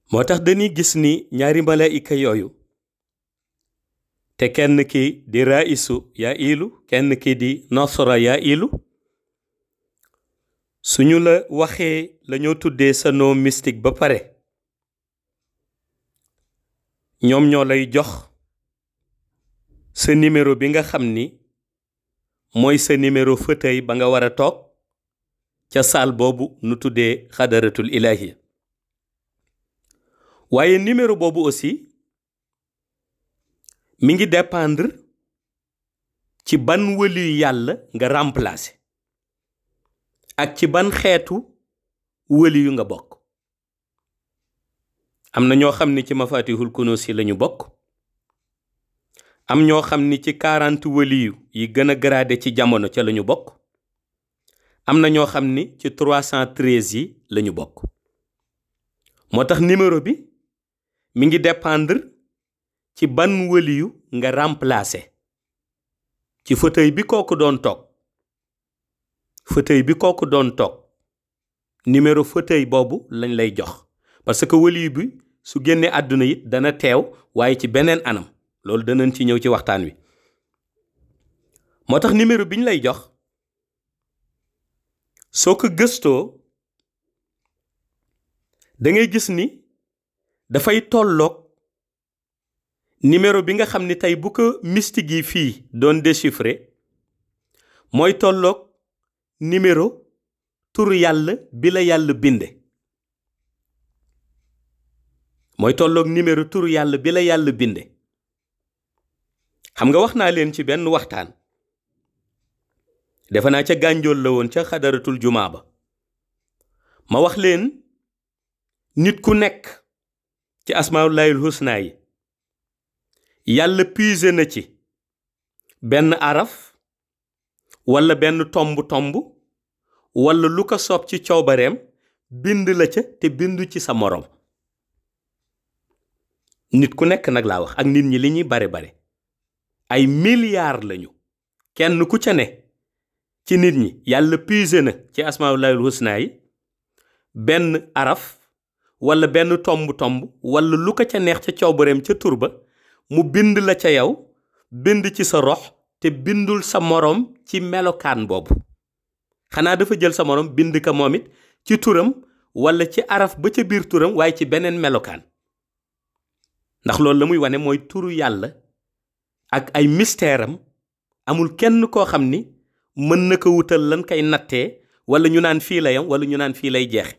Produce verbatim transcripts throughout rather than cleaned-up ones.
moo tax dañuy gis ni ñaari malaayika yooyu te kenn ki di raisu yaa ilu kenn ki di nasra yaa ilu suñu la waxee la ñoo tuddee sa nom mystique ba pare ñoom ñoo lay jox sa numéro bi nga xam ni mooy sa numéro fauteuil ba nga war a toog ca saal boobu nu tuddee xadaratul ilahiya waaye numéro boobu aussi mi ngi dépendre ci ban wëliyu yàlla nga remplacer ak ci ban xeetu wëliyu nga bokk am na ñoo xam ni ci mafatihul kunusi lañu bokk am ñoo xam ni ci quarante wëliyu yi gën a gradé ci jamono ca lañu bokk am na ñoo xam ni ci trois cent treize yi lañu bokk moo tax numéro bi mi ngi dépendre ci ban wëliyu nga remplacer ci fauteuil bi kooku doon toog fauteuil bi kooku doon toog numéro fauteuil boobu lañ lay jox parce que wëliyu bi su génnee àdduna it dana teew waaye ci beneen anam loolu danañ ci ñëw ci waxtaan wi moo tax numéro bi ñu lay jox soo ko gëstoo da ngay gis ni dafay tolloog numéro bi nga xam ni tey bu ko mystique yi fii doon déchiffrer mooy tolloog numéro turu yàlla bi la yàlla binde mooy tolloog numéro turu yàlla bi la yàlla binde xam nga wax naa leen ci benn waxtaan defe naa ca gànjool la woon ca xadaratul jumaa ba ma wax leen nit ku nekk ci asmaullahil husna yi yàlla puisé na ci benn araf wala benn tomb tomb wala lu ko soob ci coobareem bind la ca te bindu ci sa moroom nit ku nekk nag laa wax ak nit ñi li ñuy bare bare ay milliards lañu kenn ku ca ne ci nit ñi yàlla puisé na ci asmaullahil husna yi benn araf wala benn tomb tomb wala lu ko ca neex ca coobareem ca tur ba mu bind la ca yow bind ci sa rox te bindul sa moroom ci melokaan boobu xanaa dafa jël sa moroom bind ka moom it ci turam wala ci araf ba ca biir turam waaye ci beneen melokaan ndax loolu la muy wane mooy turu yàlla ak ay mystère am amul kenn koo xam ni mën na ko wutal lan kay nattee wala ñu naan fii la yam wala ñu naan fii lay jeexe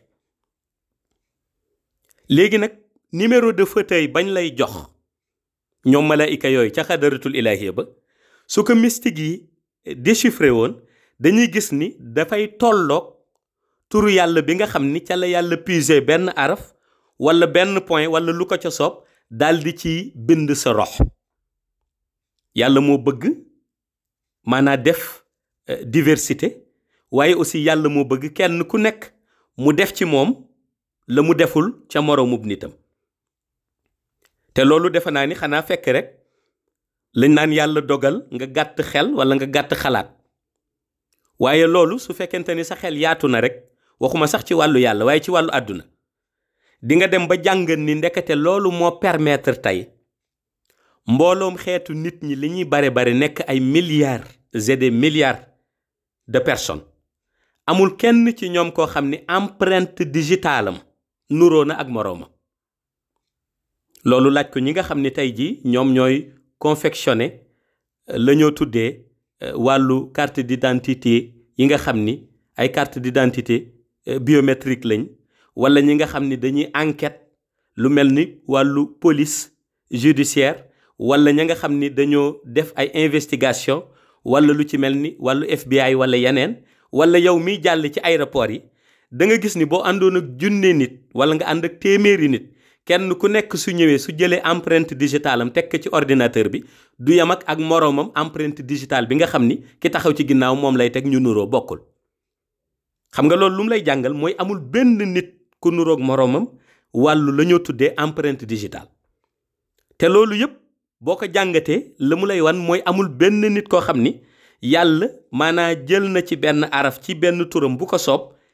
léegi nag numéro de fauteuil bañ lay jox ñoom malaayika yooyu ca xadaratul ilahiya ba su ko mystique yi déchiffré woon dañuy gis ni dafay tolloog turu yàlla bi nga xam ni ca la yàlla puisé benn araf wala benn point wala lu ko ca soob daldi ci bind sa rox yàlla moo bëgg maanaam def diversité waaye aussi yàlla moo bëgg kenn ku nekk mu def ci moom la mu deful ca moroomub nitam te loolu defe naa ni xanaa fekk rek lañ naan yàlla dogal nga gàtt xel wala nga gàtt xalaat waaye loolu su fekkente ni sa xel yaatu na rek waxuma sax ci wàllu yàlla waaye ci wàllu àdduna di nga dem ba jàngat ni ndekete loolu moo permettre tey mbooloom xeetu nit ñi li ñuy bare bare nekk ay milliards et des milliards de personnes amul kenn ci ñoom koo xam ni empreinte digitale am nuroo na ak morooma loolu laaj ko ñi nga xam ni tey jii ñoom ñooy confectionné la ñoo tuddee wàllu carte d'identité yi nga xam ni ay carte d'identité biométrique lañ wala ñi nga xam ni dañuy enquête lu mel ni wàllu police judiciaire wala ñi nga xam ni dañoo def ay investigation wala lu ci mel ni wàllu F B I wala yeneen wala yow miy jàll ci aéroport yi da nga gis ni boo àndoon ak junne nit wala nga ànd ak téeméeri nit kenn ku nekk su ñëwee su jëlee empreinte digitale am teg ko ci ordinateur bi du yam ak ak moroomam empreinte digitale bi nga xam ni ki taxaw ci ginnaaw moom lay teg ñu nuroo bokkul xam nga loolu lu mu lay jàngal mooy amul benn nit ku nuroog moroomam wàllu la ñoo tuddee empreinte digitale te loolu yëpp boo ko jàngatee la mu lay wan mooy amul benn nit koo xam ni yàlla maanaa jël na ci benn araf ci benn turam bu ko soob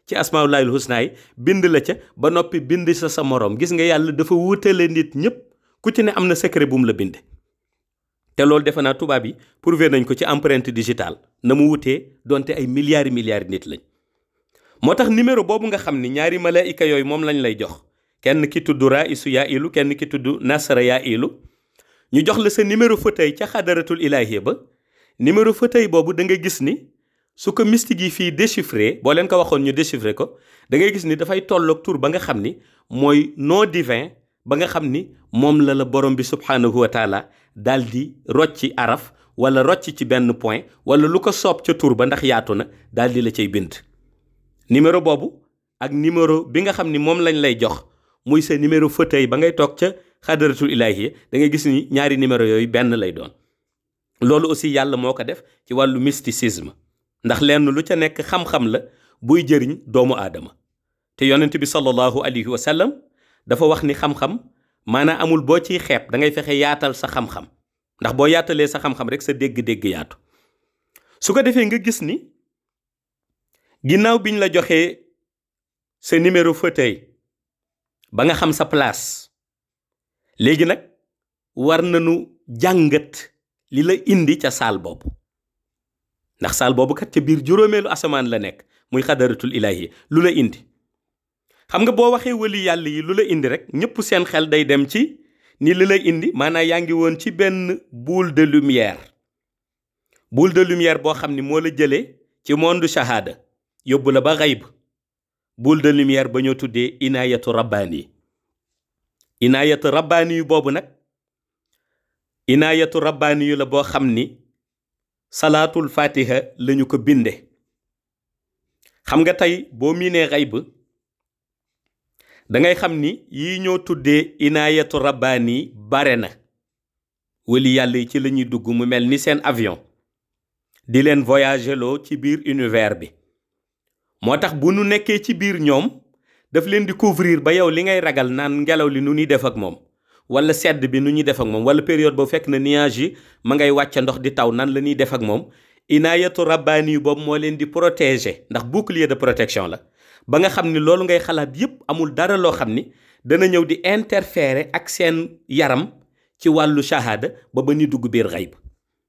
ci asmaullahil husna yi bind la ca ba noppi bind sa sa moroom. Gis nga yàlla dafa wutale nit ñëpp ku ci ne am na secret bu mu la binde. te loolu defe naa tubaab yi prouvé nañ ko ci empreinte digitale na mu wutee donte ay milliards milliards nit lañ. moo tax numéro boobu nga xam ni ñaari malaayika yooyu moom lañ lay jox, kenn ki tudd Raisu yaa ilu, kenn ki tudd Nasra yaa ilu, ñu jox la sa numéro fauteuil ca xadaratul ilaahiya ba. numéro fauteuil boobu da nga gis ni su ko mystique yi fii déchiffré, boo leen ko waxoon ñu déchiffré ko, da ngay gis ni dafay tolloog tur ba nga xam ni mooy nom divin ba nga xam ni moom la la borom bi subhaanahu wa taala daal di rocci araf wala rocc ci benn point wala lu ko soob ca tur ba ndax yaatu na daal di la cay bind. numéro boobu ak numéro bi nga xam ni moom lañ lay jox muy sa numéro fauteuil ba ngay toog ca xadaratul ilaahiya, da ngay gis ni ñaari numéro yooyu benn lay doon. loolu aussi yàlla moo ko def ci wàllu mysticisme, ndax lenn lu ca nekk xam-xam la buy jëriñ doomu aadama. te yonent bi sallallahu alayhi wa sallam dafa wax ni xam-xam maanaam amul boo ciy xeeb, da ngay fexe yaatal sa xam-xam, ndax boo yaatalee sa xam-xam rek sa dégg-dégg yaatu. su ko defee nga gis ni ginnaaw biñ la joxee sa numéro fauteuil ba nga xam sa place, léegi nag war nañu jàngat li la indi ca saal boobu, ndax saal boobu kat ca biir juróomeelu asamaan la nekk muy xadaratul ilaahi. lu la indi xam nga boo waxee wali yàlla yi lu la indi rek ñëpp seen xel day dem ci ni li la indi maanaam yaa ngi woon ci benn boule de lumière boule de lumière boo xam ni moo la jëlee ci monde shahada yóbbu la ba xayb. boule de lumière ba ñoo tuddee inaayatu rabbaani inaayatu rabbaani yu boobu nag inaayatu rabbaani yu la boo xam ni salaatul fatiha lañu ko binde. xam nga tey boo miinee xayb da ngay xam ni yii ñoo tuddee inaayatu rabbaani bare na. wali yàlla yi ci la ñuy dugg mu mel ni seen avion di leen voyager loo ci biir univers bi. moo tax bu nu nekkee ci biir ñoom daf leen di couvrir ba yow li ngay ragal naan ngelaw li nu ñuy def ak moom wala sedd bi nu ñuy def ak moom wala période boobu fekk na nuage yi ma ngay wàcce ndox di taw nan la ñuy def ak moom. inaayatu rabbaani yu boobu moo leen di protéger ndax bouclier de protection la ba nga xam ni loolu ngay xalaat yépp amul dara loo xam ni dana ñëw di interférer ak seen yaram ci wàllu shahada ba ba ni dugg biir xayb.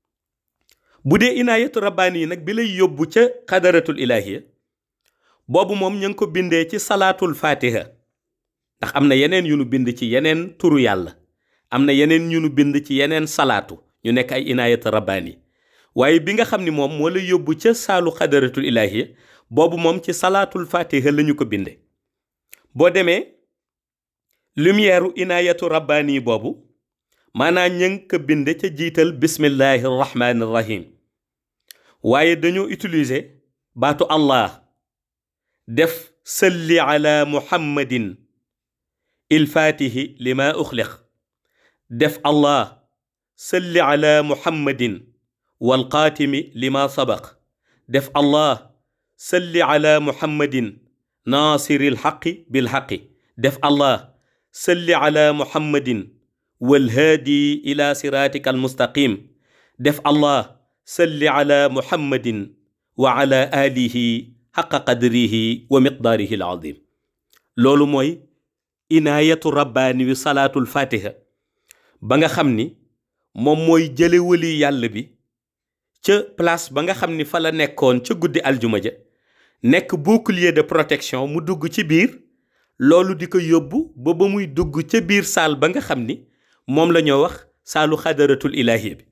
bu dee inaayatu rabbaani yi nag bi lay yóbbu ca xadaratul ilaahiya boobu moom ñu ngi ko bindee ci salaatul fatiha, ndax am na yeneen yu nu bind ci yeneen turu yàlla, am na yeneen yu nu bind ci yeneen salaatu ñu nekk ay inaayatu rabbaani. waaye bi nga xam ni moom moo la yóbbu ca saalu xadaratul ilaahiya boobu moom ci salaatul fatiha la ñu ko binde. boo demee lumière u inaayatu rabbaani boobu maanaam ñu ngi ko binde ca jiital bismillahi rahmaani rahim, waaye dañoo utiliser baatu allah def salli ala muhammadin il fatihi lima uxliq, def allah salli ala muhammadin wal qaatimi lima sabaq, def allah salli ala muhammadin naasiril xaqi bil xaqi, def allah salli ala muhammadin wal haadi ila siratika al mustaqim, def allah salli ala muhammadin wa ala alihi xaqa qadrihi wa miqdaarihi al azim. loolu mooy inaayatu rabbaani wi salaatul fatiha ba nga xam ni moom mooy jële wali yàlla bi ca place ba nga xam ni fa la nekkoon ca guddi aljuma ja nekk bouclier de protection mu dugg ci biir loolu di ko yóbbu ba ba muy dugg ca biir saal ba nga xam ni moom la ñoo wax saalu xadaratul ilaahiya bi.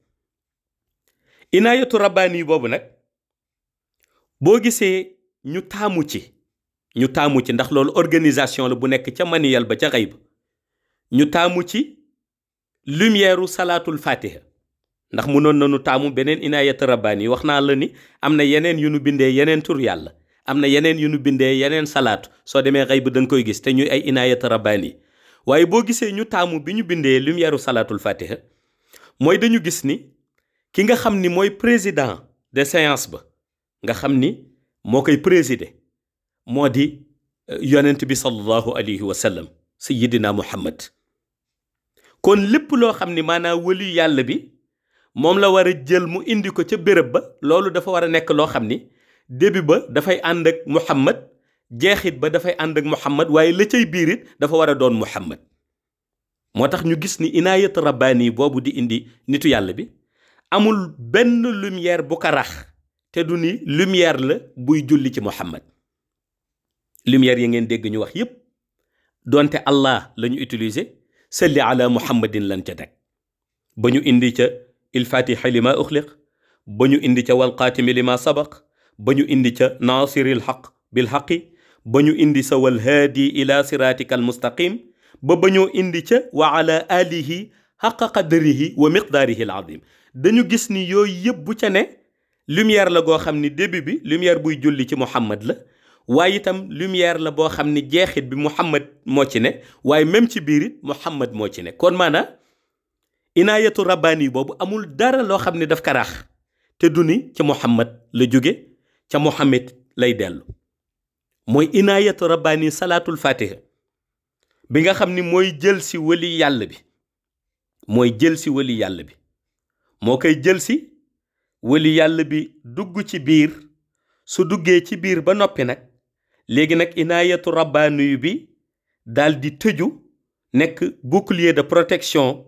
inaayatu rabbaani boobu nag boo gisee ñu taamu ci ñu taamu ci ndax loolu organisation la bu nekk ca maniyal ba ca xayb, ñu taamu ci lumière u salaatul fatiha ndax munoon nañu taamu beneen inaayatu rabbaani yi. wax naa la ni am na yeneen yu nu bindee yeneen tur yàlla, am na yeneen yu nu bindee yeneen salaatu, soo demee xayb da nga koy gis te ñuy ay inaayatu rabbaani yi. waaye boo gisee ñu taamu bi ñu bindee lumière u salaatul fatiha mooy dañu gis ni ki nga xam ni mooy président de séance ba nga xam ni moo koy présider moo di yonent bi sallallahu alayhi wa sallam sayyidina muhammad. kon lépp loo xam ni maanaam wali yàlla bi moom la war a jël mu indi ko ca béréb ba loolu dafa war a nekk loo xam ni début ba dafay ànd ak muhammad, jeexit ba dafay ànd ak Muhammad waaye la cay biir it dafa war a doon Muhammad moo tax ñu gis ni inaayat rabbaani boobu di indi nitu yàlla bi amul benn lumière bu ko rax te du ni lumière la buy julli ci Muhammad lumière yi ngeen dégg ñu wax yépp donte Allah la ñu utiliser salli ala muhammadin lan ca teg ba ñu indi ca il fatiha li ma uxliq ba ñu indi ca wal qaatimi li ma sabaq ba ñu indi ca naasiril xaq bil xaqi ba ñu indi sa wal haadi ila siratika al mustaqim ba ba ñoo indi ca wa ala alihi xaqa qadrihi wa miqdaarihi al azim dañu gis ni yooyu yëpp bu ca ne lumière la goo xam ni début bi lumière buy julli ci Muhammad la waaye itam lumière la boo xam ni jeexit bi Muhammad moo ci ne waaye même ci biir it Muhammad moo ci ne kon maanaam inaayatu rabbaani boobu amul dara loo xam ne daf ka rax te du ni ca Muhammad la jóge ca Muhammad lay dellu mooy inaayatu rabbaani salaatul fatiha bi nga xam ni mooy jël si wali yàlla bi mooy jël si wali yàlla bi moo koy jël si wali yàlla bi dugg ci biir su duggee ci biir ba noppi nag léegi nag inaayatu rabbaani bi daal di tëju nekk bouclier de protection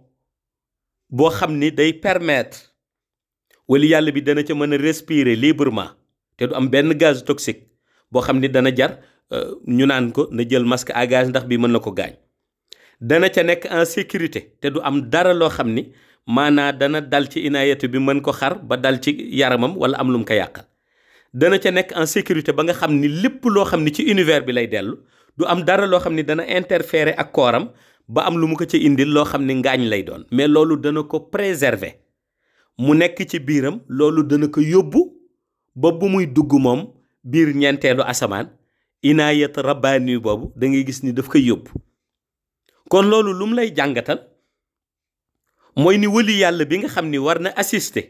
boo xam ni day permettre wali yàlla bi dana ca mën a respirer librement te du am benn gaz toxique boo xam ni dana jar ñu naan ko na jël masque à gaz ndax bi mën na ko gaañ dana ca nekk en sécurité te du am dara loo xam ni maanaa dana dal ci inaayatu bi mën ko xar ba dal ci yaramam wala am lu mu ko yàqal dana ca nekk en sécurité ba nga xam ni lépp loo xam ni ci univers bi lay dellu du am dara loo xam ni dana interférer ak kooram ba am lu mu ko ca indil loo xam ni ngaañ lay doon mais loolu dana ko préserver mu nekk ci biiram loolu dana ko yóbbu ba bu muy dugg moom biir ñeenteelu asamaan inaayat rabbaani boobu da ngay gis ni daf koy yóbbu kon loolu lu mu lay jàngatal mooy ni wali yàlla bi nga xam ni war na assister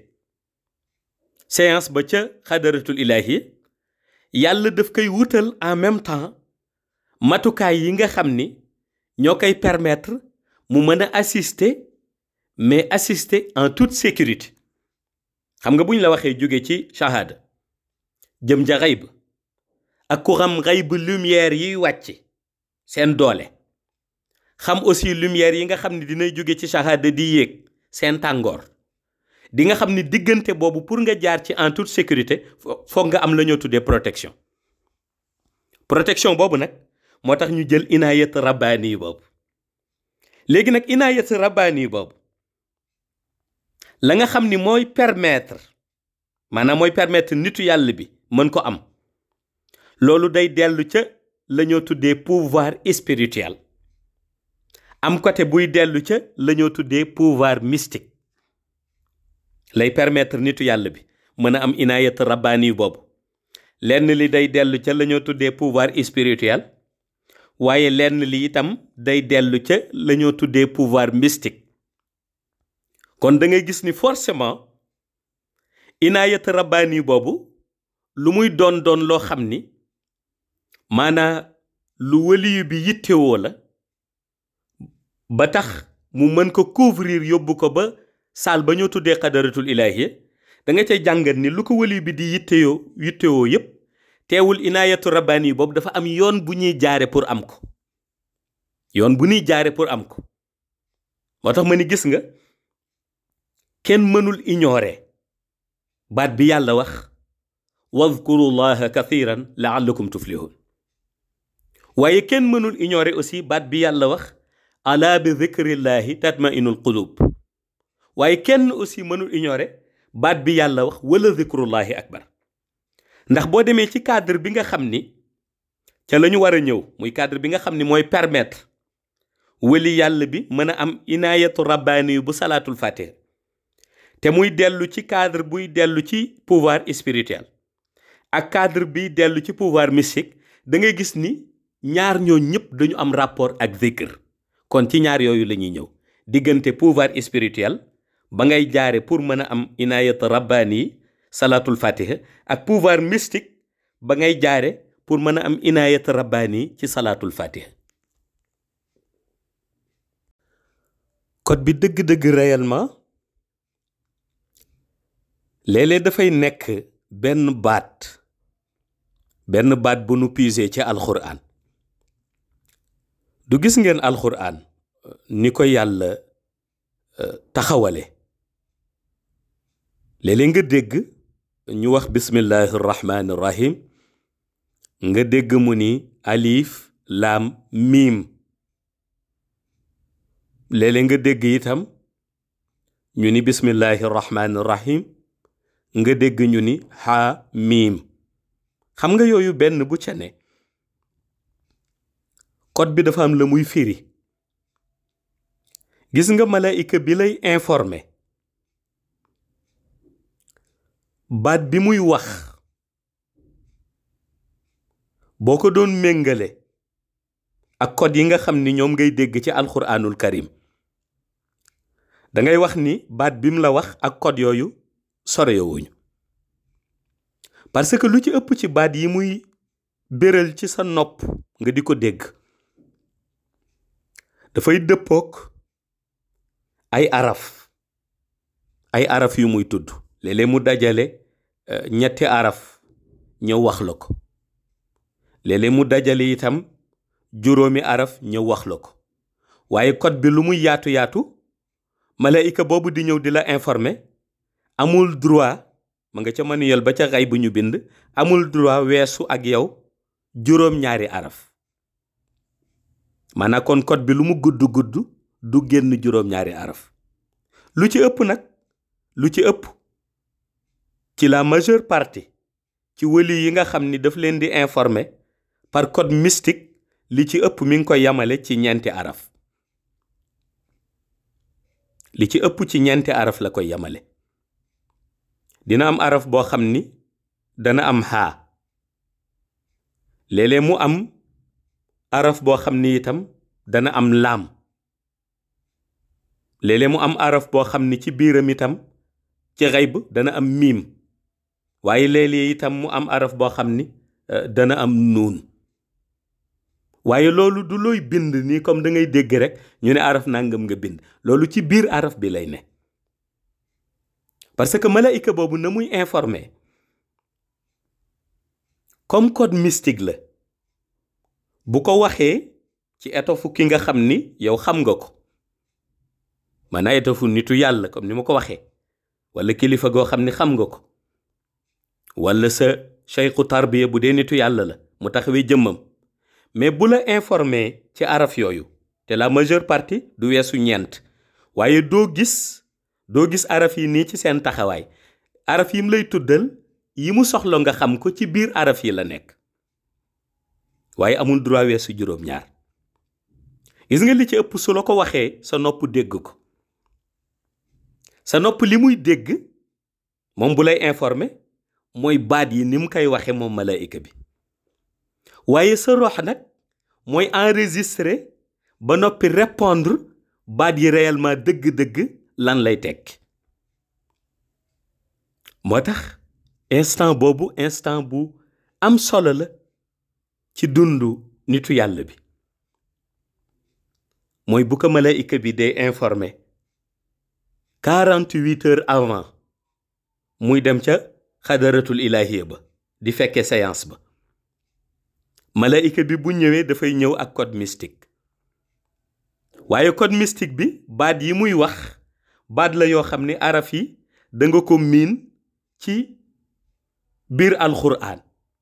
séance ba ca xadaratul ilaahi yàlla daf koy wutal en même temps matukaay yi nga xam ni ñoo koy permettre mu mën a assister mais assister en toute sécurité xam nga bu ñu la waxee jóge ci shahada jëm ja xayb ak ku xam xayb lumière yiy wàcc seen doole xam aussi lumière yi nga xam ni dinay jóge ci shahada di yéeg seen tàngoor di nga xam ni diggante boobu pour nga jaar ci en toute sécurité foog nga am la ñoo tuddee protection protection boobu nag moo tax ñu jël inaayat rabbaani boobu léegi nag inaayat rabbaani boobu la nga xam ni mooy permettre maanaam mooy permettre nitu yàlla bi mën ko am loolu day dellu ca la ñoo tuddee pouvoir spirituel am côté buy dellu ca la ñoo tuddee pouvoir mystique lay permettre nitu yàlla bi mën a am inaayat rabbaani boobu lenn li day dellu ca la ñoo tuddee pouvoir spirituel waaye lenn li itam day dellu ca la ñoo tuddee pouvoir mystique kon da ngay gis ni forcément inaayat rabbaani boobu lu muy doon doon loo xam ni maanaa lu waliyu bi yittewoo la ba tax mu mën ko couvrir yóbbu ko ba saal ba ñoo tuddee xadaratul ilaahi da nga cay jàngat ni lu ko waliyu bi di yittewoo yittewoo yépp teewul inaayatu rabbaani boobu dafa am yoon bu ñuy jaare pour am ko yoon bu ñuy jaare pour am ko moo tax ma ni gis nga kenn mënul ignorer baat bi yàlla wax wadkuru llaha kathiran laallakum tuflihun waaye kenn mënul ignorer aussi baat bi yàlla wax ala bi dhikrillahi tatmainul qulub waaye kenn aussi mënul ignorer baat bi yàlla wax wala dhikrullahi akbar ndax boo demee ci cadre bi nga xam ni ca la ñu war a ñëw muy cadre bi nga xam ni mooy permettre wali yàlla bi mën a am inaayatu rabbaani bu salaatul fatiha te muy dellu ci cadre buy dellu ci pouvoir spirituel ak cadre bi dellu ci pouvoir mystique da ngay gis ni ñaar ñoo ñëpp dañu am rapport ak zikr kon ci ñaar yooyu la ñuy ñëw diggante pouvoir spirituel ba ngay jaare pour mën a am inaayat rabbaani salaatul fatiha ak pouvoir mystique ba ngay jaare pour mën a am inaayat rabbaani ci salaatul fatiha code bi dëgg-dëgg réellement léeg-léeg dafay nekk benn baat benn baat bu nu puiser ci alxuraan. du gis ngeen alxuraan ni ko yàlla taxawale léeg-léeg nga dégg ñu wax bismillahi rahmaani rahim nga dégg mu ni alif laam miim. léeg-léeg nga dégg itam ñu ni bismillahi rahmaani rahim nga dégg ñu ni ha miim. xam nga yooyu benn bu ca ne code bi dafa am la muy firi. gis nga malaayika bi lay informer baat bi muy wax boo ko doon méngale ak code yi nga xam ni ñoom ngay dégg ci alxuraanul karim da ngay wax ni baat bi mu la wax ak code yooyu soreyowuñu. parce que lu ci ëpp ci baat yi muy béral ci sa nopp nga di ko dégg dafay dëppook ay araf ay araf yu muy tudd. léeg-léeg mu dajale ñetti araf ñëw wax la ko. léeg-léeg mu dajale itam juróomi araf ñëw wax la ko. waaye code bi lu muy yaatu yaatu malaayika boobu di ñëw di la informer amul droit ma nga ca manuel ba ca xay bu ñu bind amul droit weesu ak yow juróom ñaari araf. maanaam kon code bi lu mu gudd gudd du génn juróom ñaari araf. lu ci ëpp nag lu ci ëpp ci la majeure partie ci wëli yi nga xam ni daf leen di informer par code mystique li ci ëpp mi ngi koy yamale ci ñeenti araf. li ci ëpp ci ñeenti araf la koy yamale. dina am araf boo xam ni dana am xaa. léeg-léeg mu am araf boo xam ni itam dana am laam. léeg-léeg mu am araf boo xam ni ci biiram itam ci xayb dana am miim. waaye léeg-léeg itam mu am araf boo xam ni dana am nuun. waaye loolu du looy bind nii comme da ngay dégg rek ñu ne araf nangam nga bind. loolu ci biir araf bi lay ne. parce que malaayika boobu na muy informer comme code mystique la bu ko waxee ci étoffu ki nga xam ni yow xam nga ko. maanaam étoffu nitu yàlla comme ni ma ko waxee wala kilifa goo xam ni xam nga ko wala sa cheikhu tarbiya bu dee nitu yàlla la mu taxawee jëmmam. mais bu la informer ci araf yooyu te la majeure partie du weesu ñeent waaye doo gis doo gis araf yi nii ci seen taxawaay. araf yi mu lay tuddal yi mu soxla nga xam ko ci biir araf yi la nekk waaye amul droit weesu juróom-ñaar. gis nga li ci ëpp su la ko waxee sa nopp dégg ko. sa nopp li muy dégg moom bu lay informer mooy baat yi ni mu koy waxe moom malaayika bi. waaye sa rox nag mooy enregistrer ba noppi répondre baat yi réellement dëgg-dëgg lan lay tekk. moo tax instant boobu instant bu am solo la ci dundu nitu yàlla bi. mooy bu ko malaayika bi day informer quarante-huit heures avant muy dem ca xadaratul ilahiya ba di fekke séance ba. malaayika bi bu ñëwee dafay ñëw ak code mystique. waaye code mystique bi baat yi muy wax baat la yoo xam ne araf yi da nga ko miin ci biir alxuraan.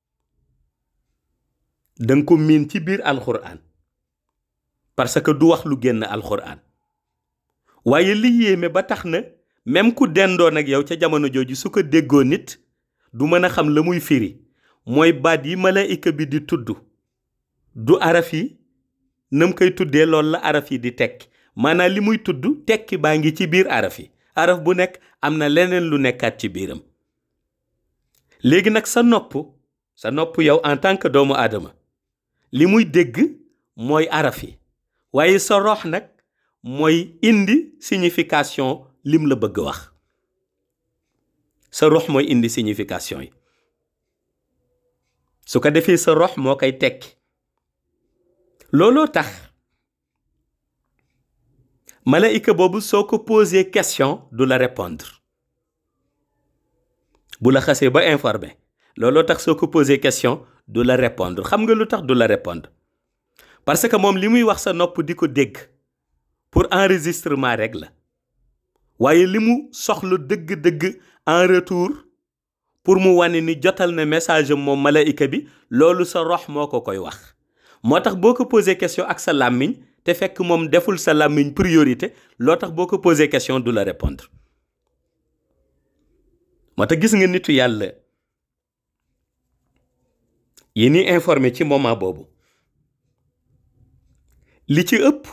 da nga ko miin ci biir alxuraan parce que du wax lu génn alxuraan. waaye li yéeme ba tax na même ku dendoon ak yow ca jamono jooju su ko déggoo nit du mën a xam la muy firi mooy baat yi malaayika bi di tudd du araf yi nam koy tuddee loolu la araf yi di tekki. maanaam li muy tudd tekki baa ngi ci biir araf yi. araf bu nekk am na leneen lu nekkaat ci biiram. léegi nag sa nopp sa nopp yow en tant que doomu aadama li muy dégg mooy araf yi waaye sa rox nag mooy indi signification lim la bëgg wax. sa rox mooy indi signification yi su ko defee sa rox moo koy tekki. looloo tax malaayika boobu soo ko posé question du la répondre. bu la xasee ba informé looloo tax soo ko posé question du la répondre. xam nga lu tax du la répondre parce que moom li muy wax sa nopp di ko dégg pour enregistrement rek la waaye li mu soxla dëgg-dëgg en retour pour mu wane ni jotal na message am moom malaayika bi loolu sa rox moo ko koy wax. moo tax boo ko posé question ak sa làmmiñ te fekk moom deful sa làmmiñ priorité loo tax boo ko posé question du la répondre. moo tax gis nga nitu yàlla yi ni informé ci moment boobu li ci ëpp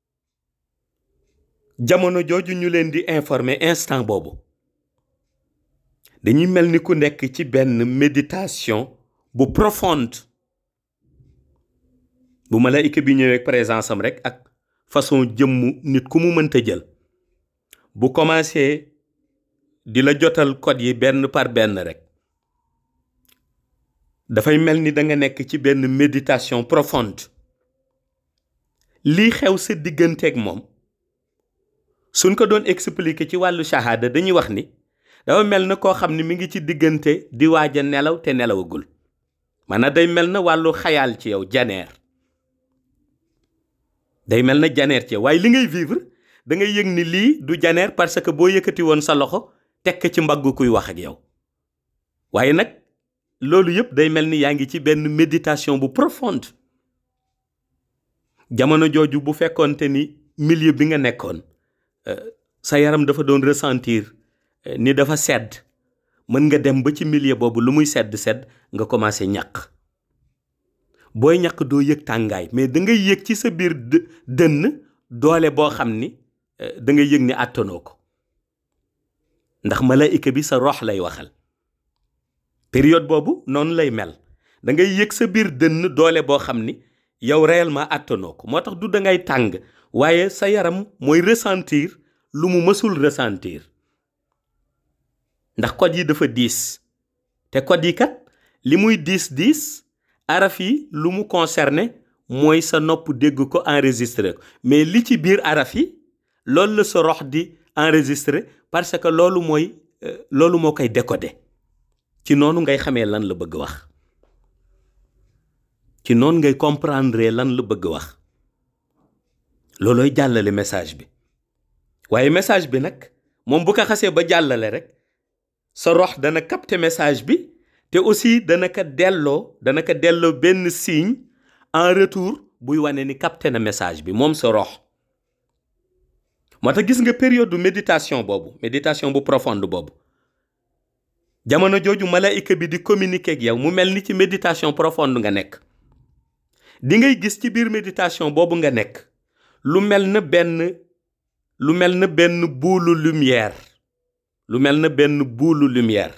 jamono jooju ñu leen di informer instant boobu dañuy mel ni ku nekk ci benn méditation bu profonde bu malaayika bi ñëwee présence am rek ak façon jëmmu nit ku mu mënta jël bu commencé di la jotal code yi benn par benn rek dafay mel ni da nga nekk ci benn méditation profonde lii xew sa digganteeg moom suñ ko doon expliquer ci wàllu shahada dañuy wax ni dafa mel na koo xam ne mi ngi ci diggante di waaj a nelaw te nelawagul maanaam day mel na wàllu xayaal ci yow janeer day mel na janeer ci yow waaye li ngay vivre da ngay yëg ni lii du janeer parce que boo yëkkati woon sa loxo tekk ci mbagg kuy wax ak yow waaye nag loolu yëpp day mel ni yaa ngi ci benn méditation bu profonde jamono jooju bu fekkoonte ni milieu bi nga nekkoon sa yaram dafa doon ressentir ni dafa sedd mën nga dem ba ci milieu boobu lu muy sedd sedd nga commencé ñaq booy ñaq doo yëg tàngaay mais da ngay yëg ci sa biir dënn doole boo xam ni da ngay yëg ni àttanoo ko ndax malaayika bi sa rox lay waxal période boobu noonu lay mel da ngay yëg sa biir dënn doole boo xam ni yow réellement àttanoo ko moo tax du da ngay tàng waaye sa yaram mooy ressentir lu mu mësul ressentir ndax code yi dafa diis te code yi kat li muy diis diis araf yi lu mu concerné mooy sa nopp dégg ko enregistré ko mais li ci biir araf yi loolu la sa rox di enregistré parce que loolu mooy loolu moo koy décoder ci noonu ngay xamee lan la bëgg wax ci noonu ngay comprendre lan la bëgg wax loolooy jàllale message bi waaye message bi nag moom bu ko xasee ba jàllale rek sa rox dana capter message bi te aussi dana ko delloo dana ko delloo benn signe en retour buy wane ni capter na message bi moom sa rox moo tax gis nga période de méditation boobu méditation bu profonde boobu jamono jooju malaayika bi di communiquer ak yow mu mel ni ci méditation profonde nga nekk di ngay gis ci biir méditation boobu nga nekk lu mel na benn lu mel na benn buulu lumière lu mel na benn buulu lumière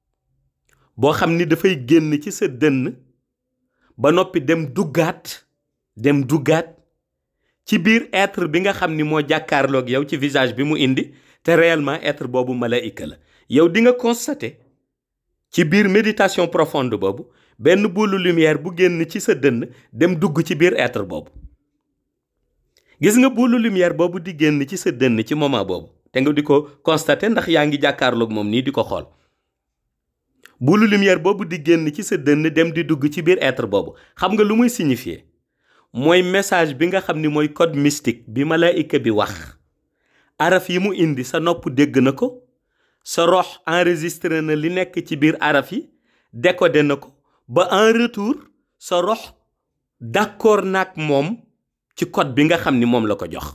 boo xam ni dafay génn ci sa dënn ba noppi dem duggaat dem duggaat ci biir être bi nga xam ni moo jàkkaarloog yow ci visage bi mu indi te réellement être boobu malaayika la yow di nga constater ci biir méditation profonde boobu benn buulu lumière bu génn ci sa dënn dem dugg ci biir être boobu gis nga buulu lumière boobu di génn ci sa dënn ci moment boobu te nga di ko constater ndax yaa ngi jàkkaarloog moom nii di ko xool buulu lumière boobu di génn ci sa dënn dem di dugg ci biir être boobu xam nga lu muy signifier mooy message bi nga xam ni mooy code mystique bi malaayika bi wax araf yi mu indi sa nopp dégg na ko sa rox enregistré na li nekk ci biir araf yi décodé na ko ba en retour sa rox d'accord nag moom ci code bi nga xam ni moom la ko jox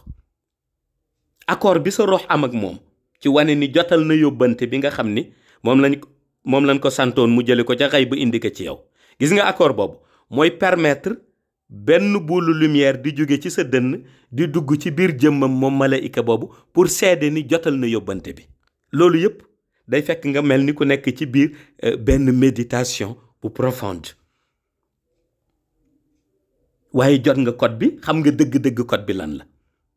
accord bi sa rox am ak moom ci wane ni jotal na yóbbante bi nga xam ni moom lañ moom lañ ko santoon mu jële ko ca xay bu indi ko ci yow gis nga accord boobu mooy permettre benn buulu lumière di jóge ci sa dënn di dugg ci biir jëmmam moom malaayika boobu pour seede ni jotal na yóbbante bi loolu yëpp day fekk nga mel ni ku nekk ci biir benn méditation bu profonde waaye jot nga code bi xam nga dëgg-dëgg code bi lan la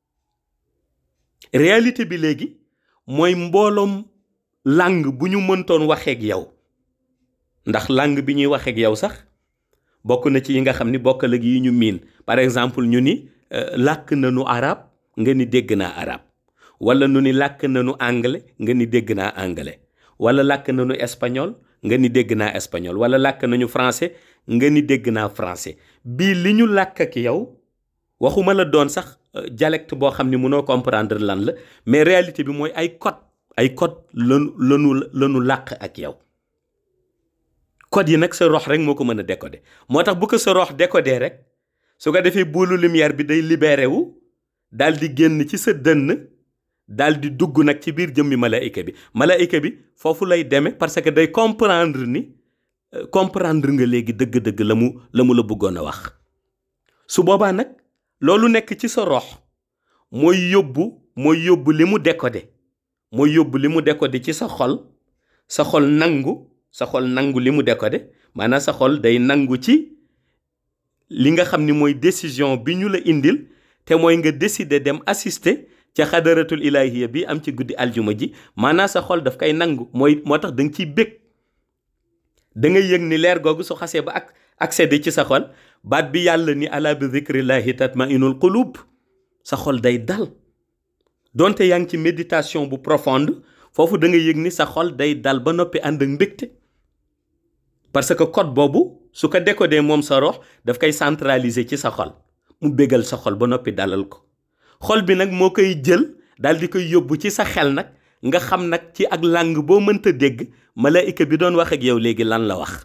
réalité bi léegi mooy mbooloom langue bu ñu mëntoon waxeek yow ndax langue bi ñuy waxeek yow sax bokk na ci yi nga xam ni bokkal ak yi ñu miin par exemple ñu ni làkk nañu arab nga ni dégg naa arab wala nu ni làkk nañu anglais nga ni dégg naa anglais wala làkk nañu espagnol nga ni dégg naa espagnol wala làkk nañu français nga ni dégg naa français bii li ñu làkk ak yow waxuma la doon sax dialecte boo xam ni mënoo comprendre lan la mais réalité bi mooy ay code ay code lanu lanu lanu làkk ak yow code yi nag sa rox rek moo ko mën a décoder moo tax bu ko sa rox décoder rek su ko defee boolu lumière bi day libéré wu daal di génn ci sa dënn daal di dugg nag ci biir jëmmi malaayika bi malaayika bi foofu lay demee parce que day comprendre ni comprendre nga léegi dëgg-dëgg la mu la mu la bëggoon a wax su boobaa nag loolu nekk ci sa rox mooy yóbbu mooy yóbbu li mu décoder mooy yóbbu li mu décoder ci sa xol sa xol nangu sa xol nangu li mu décoder maanaam sa xol day nangu ci li nga xam ni mooy décision bi ñu la indil te mooy nga décider dem assister ca xadaratul ilahiya bi am ci guddi aljuma ji maanaam sa xol daf koy nangu mooy moo tax da nga ciy bég da nga yëg ni leer googu su xasee ba ak accéder ci sa xol baat bi yàlla ni ala bi zikrillahi tatmainul qulub sa xol day dal donte yaa ngi ci méditation bu profonde foofu da nga yëg ni sa xol day dal ba noppi ànd ak mbégte parce que code boobu su ko décoder moom sa rox daf koy centraliser ci sa xol mu bégal sa xol ba noppi dalal ko xol bi nag moo koy jël daal di koy yóbbu ci sa xel nag nga xam nag ci ak langue boo mënta dégg malaayika bi doon wax ak yow léegi lan la wax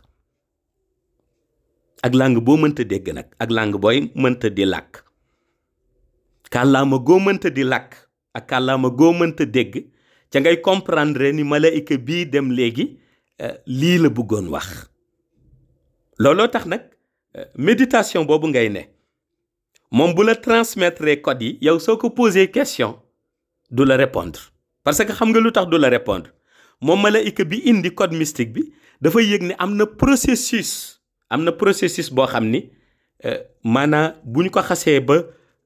ak langue boo mënta dégg nag ak langue booy mënta di làkk kàllaama goo mënta di làkk ak kàllaama goo mënta dégg ca ngay comprendre ni malaayika bii dem léegi lii la bëggoon wax looloo tax nag méditation boobu ngay ne moom bu la transmettre code yi yow soo ko posé question du la répondre parce que xam nga lu tax du la répondre moom malaayika bi indi code mystique bi dafa yëg ni am na processus am na processus boo xam ni maanaam bu ñu ko xasee ba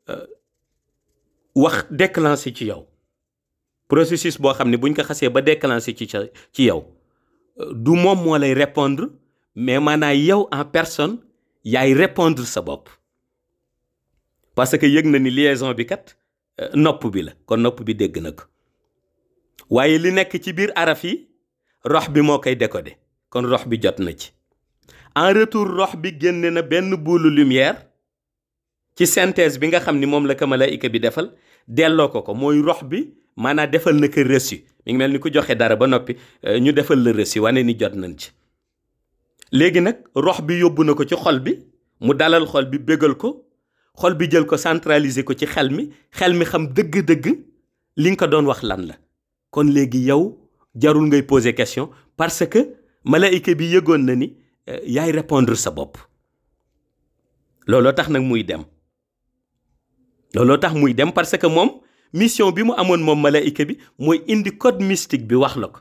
wax déclenché ci yow processus boo xam ni bu ñu ko xasee ba déclenché ci ci yow du moom moo lay répondre mais maanaam yow en personne yaay répondre sa bopp parce que yëg na ni liaison bi kat nopp bi la kon nopp bi dégg na ko waaye li nekk ci biir araf yi rox bi moo koy décoder kon rox bi jot na ci en retour rox bi génne na benn boulu lumière ci synthèse bi nga xam ni moom la ko malaayika bi defal delloo ko ko mooy rox bi maanaam defal na ko reçu mi ngi mel ni ku joxe dara ba noppi ñu defal la reçu wane ni jot nañ ci léegi nag rox bi yóbbu na ko ci xol bi mu dalal xol bi bégal ko xol bi jël ko centraliser ko ci xel mi xel mi xam dëgg-dëgg li nga ko doon wax lan la kon léegi yow jarul ngay poser question parce que malaayika bi yëgoon na ni yaay répondre sa bopp looloo tax nag muy dem looloo tax muy dem parce que moom mission bi mu amoon moom malaayika bi mooy indi code mystique bi wax la ko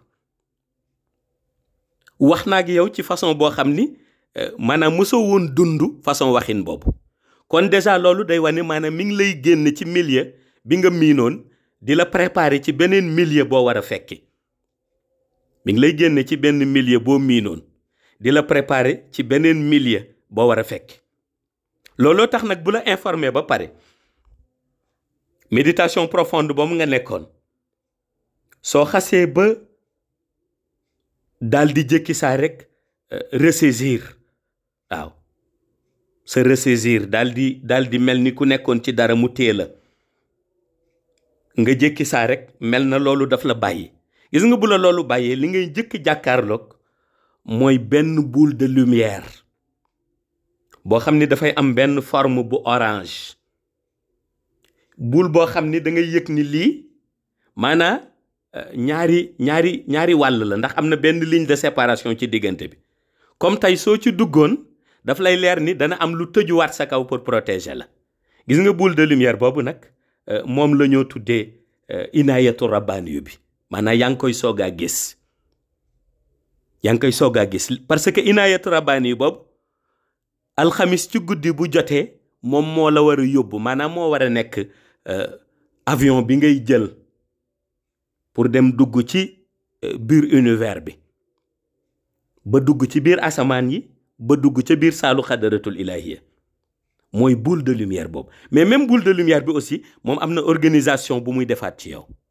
wax naa ak yow ci façon boo xam ni maanaam mosoo woon dund façon waxin boobu kon déjà loolu day wane maanaam mi ngi lay génn ci milieu bi nga miinoon di la préparer ci beneen milieu boo war a fekki mi ngi lay génn ci benn milieu boo miinoon di la préparer ci beneen milieu boo war a fekki looloo tax nag bu la informer ba pare méditation profonde boobu nga nekkoon soo xasee ba daal di jëkki saa rek ressaisir waaw sa ressaisir daal di daal di mel ni ku nekkoon ci dara mu téye la nga jëkki saa rek mel na loolu daf la bàyyi gis nga bu la loolu bàyyee li ngay jëkk jàkkaarloog mooy benn boule de lumière boo xam ni dafay am benn forme bu orange boule boo xam ni da ngay yëg ni lii maanaa ñaari ñaari ñaari wàll la ndax am na benn ligne de séparation ci diggante bi comme tey soo ci duggoon daf lay leer ni dana am lu tëjuwaat sa kaw pour protéger la gis nga boule de lumière boobu nag moom la ñoo tuddee inaayatu rabbaani bi maanaam yaa ngi koy soog a gis yaa ngi koy soog a gis parce que inaayatu rabbaani boobu alxamis ci guddi bu jotee moom moo la war a yóbbu maanaam moo war a nekk avion bi ngay jël pour dem dugg ci biir univers bi ba dugg ci biir asamaan yi ba dugg ca biir saalu xadaratul ilahiya mooy boule de lumière boobu mais même boule de lumière bi aussi moom am na organisation bu muy defaat ci yow